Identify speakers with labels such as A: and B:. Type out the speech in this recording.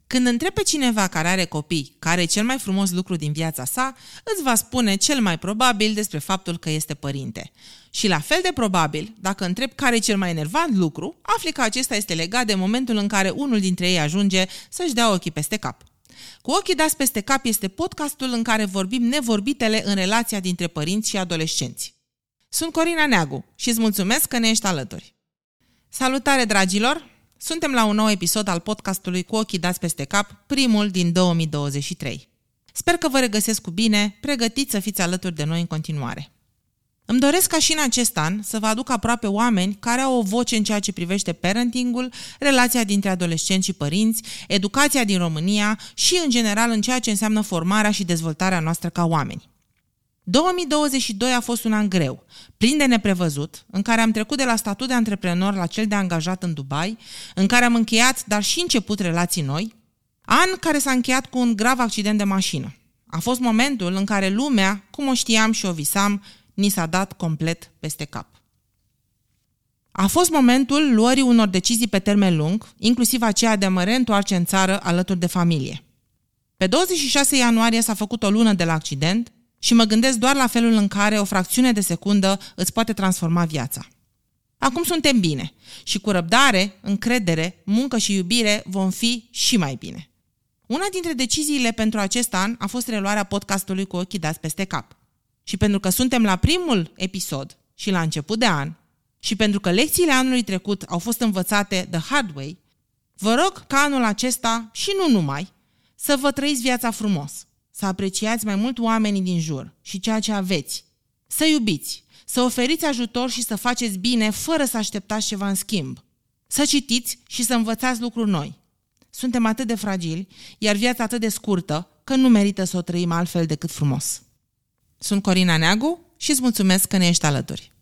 A: Când întrebi pe cineva care are copii care e cel mai frumos lucru din viața sa, îți va spune cel mai probabil despre faptul că este părinte. Și la fel de probabil, dacă întrebi care e cel mai enervant lucru, afli că acesta este legat de momentul în care unul dintre ei ajunge să-și dea ochii peste cap. Cu ochii dați peste cap este podcastul în care vorbim nevorbitele în relația dintre părinți și adolescenți. Sunt Corina Neagu și îți mulțumesc că ne ești alături. Salutare, dragilor! Suntem la un nou episod al podcastului Cu ochii dați peste cap, primul din 2023. Sper că vă regăsesc cu bine, pregătiți să fiți alături de noi în continuare. Îmi doresc ca și în acest an să vă aduc aproape oameni care au o voce în ceea ce privește parenting-ul, relația dintre adolescenți și părinți, educația din România și, în general, în ceea ce înseamnă formarea și dezvoltarea noastră ca oameni. 2022 a fost un an greu, plin de neprevăzut, în care am trecut de la statut de antreprenor la cel de angajat în Dubai, în care am încheiat, dar și început relații noi, an care s-a încheiat cu un grav accident de mașină. A fost momentul în care lumea, cum o știam și o visam, ni s-a dat complet peste cap. A fost momentul luării unor decizii pe termen lung, inclusiv aceea de a mă reîntoarce în țară alături de familie. Pe 26 ianuarie s-a făcut o lună de la accident și mă gândesc doar la felul în care o fracțiune de secundă îți poate transforma viața. Acum suntem bine și cu răbdare, încredere, muncă și iubire vom fi și mai bine. Una dintre deciziile pentru acest an a fost reluarea podcastului Cu ochii dați peste cap. Și pentru că suntem la primul episod și la început de an și pentru că lecțiile anului trecut au fost învățate the hard way, vă rog ca anul acesta și nu numai să vă trăiți viața frumos, să apreciați mai mult oamenii din jur și ceea ce aveți, să iubiți, să oferiți ajutor și să faceți bine fără să așteptați ceva în schimb, să citiți și să învățați lucruri noi. Suntem atât de fragili, iar viața atât de scurtă, că nu merită să o trăim altfel decât frumos. Sunt Corina Neagu și îți mulțumesc că ne ești alături.